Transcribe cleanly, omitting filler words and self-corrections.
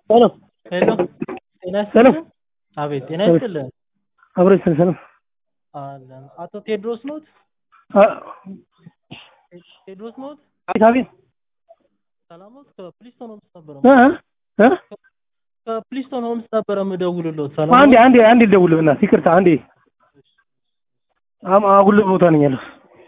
ሰላም ሄሎ ጤና ሰላም ይስጥልኝ። አቤት ጤና ይስጥልኝ። አብረን ሰላም አለን አቶ ቴድሮስ ኖት? ቴድሮስ ኖት? አቤት ሰላም ኖት? ከፕሊስቶን ሆምስ ነበር እ ከፕሊስቶን ሆምስ ነበር የምደውልልዎት። ሰላም አንዴ ልደውል ብና ይቅርታ አንዴ አጉል ቦታ ነኝ ያለው